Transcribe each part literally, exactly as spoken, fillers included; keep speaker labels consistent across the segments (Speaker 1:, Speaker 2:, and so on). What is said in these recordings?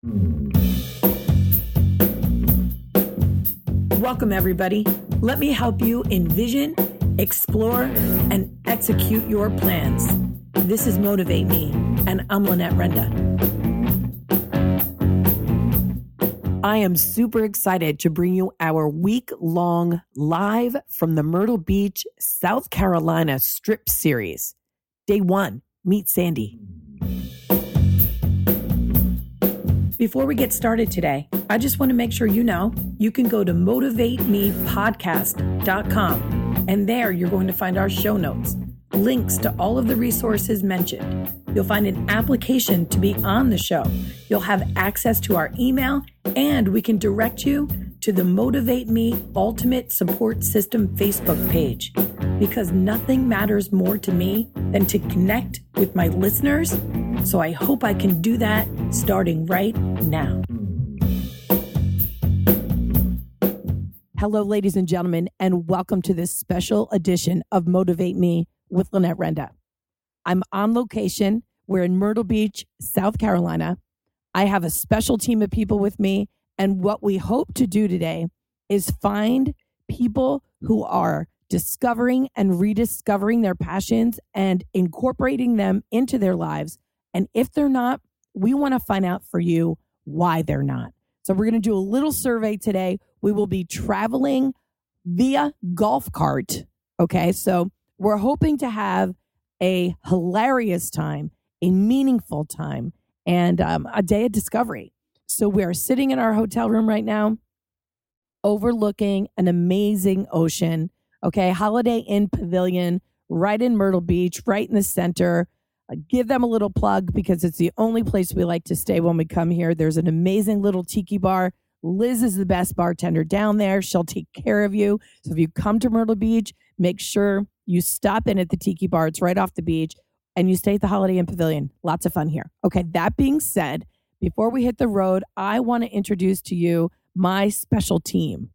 Speaker 1: Welcome, everybody. Let me help you envision, explore, and execute your plans. This is Motivate Me, and I'm Lynette Renda. I am super excited to bring you our week-long live from the Myrtle Beach, South Carolina Strip series. Day one, meet Sandy. Before we get started today, I just want to make sure you know you can go to motivate me podcast dot com, and there you're going to find our show notes, links to all of the resources mentioned. You'll find an application to be on the show. You'll have access to our email, and we can direct you to the Motivate Me Ultimate Support System Facebook page, because nothing matters more to me than to connect with my listeners. So I hope I can do that starting right now. Hello, ladies and gentlemen, and welcome to this special edition of Motivate Me with Lynette Renda. I'm on location. We're in Myrtle Beach, South Carolina. I have a special team of people with me, and what we hope to do today is find people who are discovering and rediscovering their passions and incorporating them into their lives. And if they're not, we want to find out for you why they're not. So we're going to do a little survey today. We will be traveling via golf cart. Okay, so we're hoping to have a hilarious time, a meaningful time, and um, a day of discovery. So we're sitting in our hotel room right now, overlooking an amazing ocean. Okay, Holiday Inn Pavilion, right in Myrtle Beach, right in the center. Uh, give them a little plug because it's the only place we like to stay when we come here. There's an amazing little tiki bar. Liz is the best bartender down there. She'll take care of you. So if you come to Myrtle Beach, make sure you stop in at the tiki bar. It's right off the beach. And you stay at the Holiday Inn Pavilion. Lots of fun here. Okay, that being said, before we hit the road, I want to introduce to you my special team.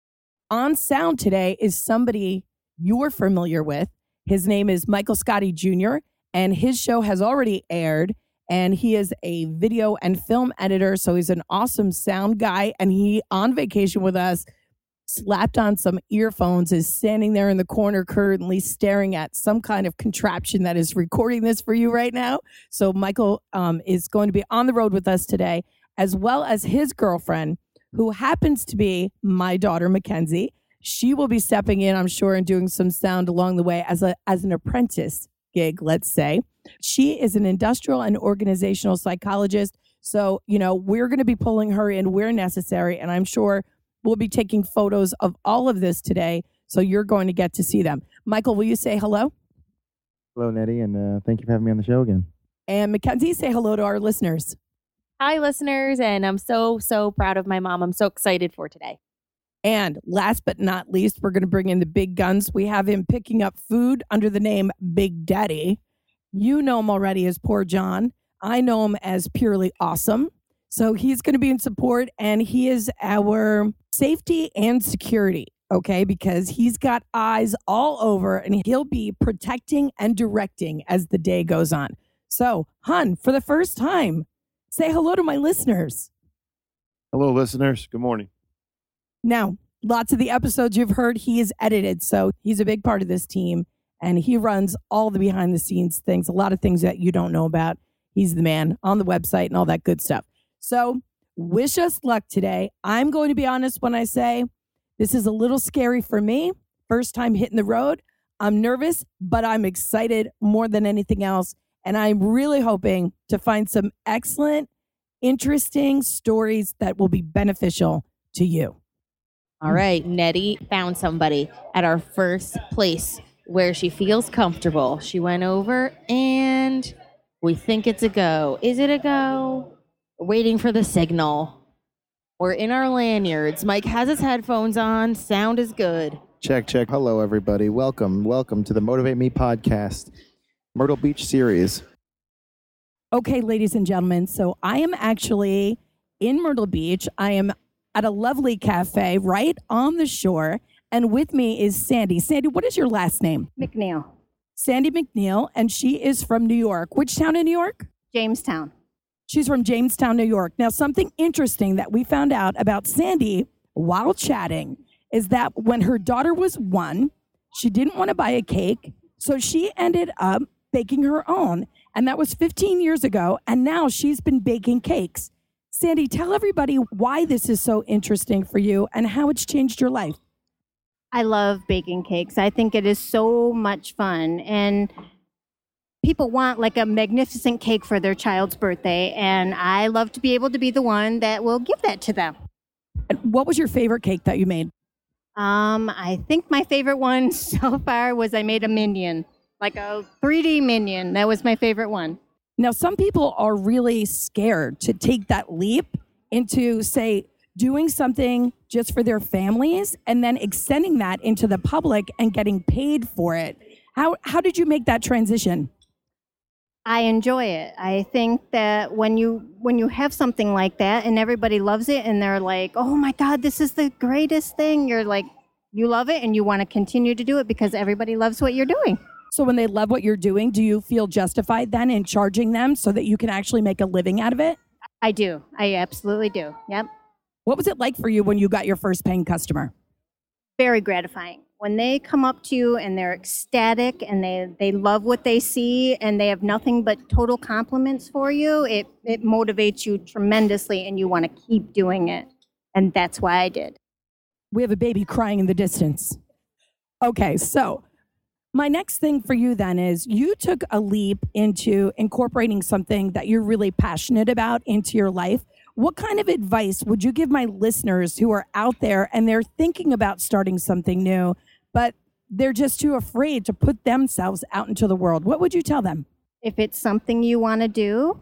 Speaker 1: On sound today is somebody you're familiar with. His name is Michael Scotti Junior, and his show has already aired, and he is a video and film editor, so he's an awesome sound guy, and he, on vacation with us, slapped on some earphones, is standing there in the corner currently staring at some kind of contraption that is recording this for you right now. So Michael um, is going to be on the road with us today, as well as his girlfriend, who happens to be my daughter, Mackenzie. She will be stepping in, I'm sure, and doing some sound along the way as a as an apprentice gig, let's say. She is an industrial and organizational psychologist. So, you know, we're going to be pulling her in where necessary, and I'm sure we'll be taking photos of all of this today, so you're going to get to see them. Michael, will you say hello?
Speaker 2: Hello, Nettie, and uh, thank you for having me on the show again.
Speaker 1: And Mackenzie, say hello to our listeners.
Speaker 3: Hi, listeners, and I'm so, so proud of my mom. I'm so excited for today.
Speaker 1: And last but not least, we're going to bring in the big guns. We have him picking up food under the name Big Daddy. You know him already as Poor John. I know him as Purely Awesome. So he's going to be in support, and he is our safety and security, okay, because he's got eyes all over, and he'll be protecting and directing as the day goes on. So, Hun, for the first time, say hello to my listeners.
Speaker 2: Hello, listeners. Good morning.
Speaker 1: Now, lots of the episodes you've heard, he is edited, so he's a big part of this team, and he runs all the behind-the-scenes things, a lot of things that you don't know about. He's the man on the website and all that good stuff. So, wish us luck today. I'm going to be honest when I say this is a little scary for me. First time hitting the road. I'm nervous, but I'm excited more than anything else, and I'm really hoping to find some excellent, interesting stories that will be beneficial to you.
Speaker 3: All right, Nettie found somebody at our first place where she feels comfortable. She went over and we think it's a go. Is it a go? We're waiting for the signal. We're in our lanyards. Mike has his headphones on. Sound is good.
Speaker 2: Check, check. Hello, everybody. Welcome. Welcome to the Motivate Me podcast, Myrtle Beach series.
Speaker 1: Okay, ladies and gentlemen, so I am actually in Myrtle Beach. I am at a lovely cafe right on the shore. And with me is Sandy. Sandy, what is your last name?
Speaker 4: McNeil.
Speaker 1: Sandy McNeil, and she is from New York. Which town in New York?
Speaker 4: Jamestown.
Speaker 1: She's from Jamestown, New York. Now, something interesting that we found out about Sandy while chatting is that when her daughter was one, she didn't want to buy a cake, so she ended up baking her own. And that was fifteen years ago, and now she's been baking cakes. Sandy, tell everybody why this is so interesting for you and how it's changed your life.
Speaker 4: I love baking cakes. I think it is so much fun. And people want like a magnificent cake for their child's birthday, and I love to be able to be the one that will give that to them.
Speaker 1: What was your favorite cake that you made?
Speaker 4: Um, I think my favorite one so far was I made a minion, like a three D minion. That was my favorite one.
Speaker 1: Now, some people are really scared to take that leap into, say, doing something just for their families and then extending that into the public and getting paid for it. How how did you make that transition?
Speaker 4: I enjoy it. I think that when you when you have something like that and everybody loves it and they're like, oh my God, this is the greatest thing. You're like, you love it and you want to continue to do it because everybody loves what you're doing.
Speaker 1: So when they love what you're doing, do you feel justified then in charging them so that you can actually make a living out of it?
Speaker 4: I do. I absolutely do. Yep.
Speaker 1: What was it like for you when you got your first paying customer?
Speaker 4: Very gratifying. When they come up to you and they're ecstatic and they, they love what they see and they have nothing but total compliments for you, it, it motivates you tremendously and you want to keep doing it. And that's why I did.
Speaker 1: We have a baby crying in the distance. Okay, so my next thing for you then is you took a leap into incorporating something that you're really passionate about into your life. What kind of advice would you give my listeners who are out there and they're thinking about starting something new, but they're just too afraid to put themselves out into the world? What would you tell them?
Speaker 4: If it's something you want to do,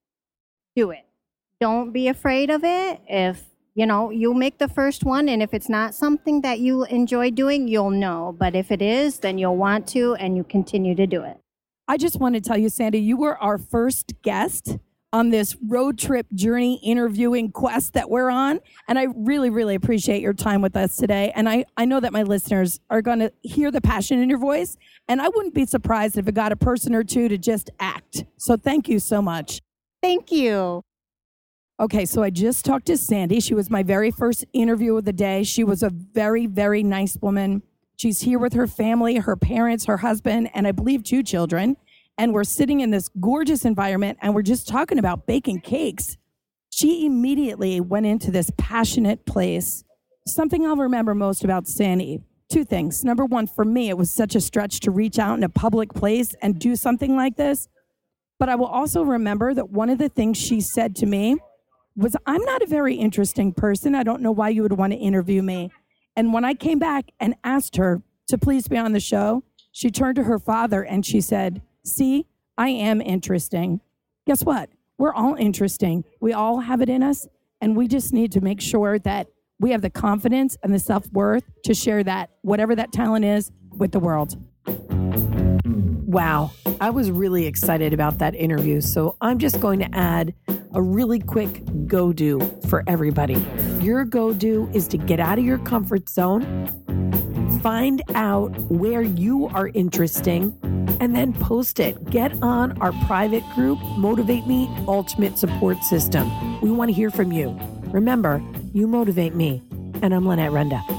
Speaker 4: do it. Don't be afraid of it. If, you know, you'll make the first one, and if it's not something that you enjoy doing, you'll know. But if it is, then you'll want to, and you continue to do it.
Speaker 1: I just want to tell you, Sandy, you were our first guest on this road trip journey interviewing quest that we're on. And I really, really appreciate your time with us today. And I, I know that my listeners are going to hear the passion in your voice. And I wouldn't be surprised if it got a person or two to just act. So thank you so much.
Speaker 4: Thank you.
Speaker 1: Okay, so I just talked to Sandy. She was my very first interview of the day. She was a very, very nice woman. She's here with her family, her parents, her husband, and I believe two children. And we're sitting in this gorgeous environment and we're just talking about baking cakes. She immediately went into this passionate place. Something I'll remember most about Sandy, two things. Number one, for me, it was such a stretch to reach out in a public place and do something like this. But I will also remember that one of the things she said to me was, I'm not a very interesting person. I don't know why you would want to interview me. And when I came back and asked her to please be on the show, she turned to her father and she said, see, I am interesting. Guess what? We're all interesting. We all have it in us, and we just need to make sure that we have the confidence and the self-worth to share that, whatever that talent is, with the world. Wow, I was really excited about that interview, so I'm just going to add a really quick go-do for everybody. Your go-do is to get out of your comfort zone, find out where you are interesting, and then post it. Get on our private group, Motivate Me Ultimate Support System. We want to hear from you. Remember, you motivate me, and I'm Lynette Renda.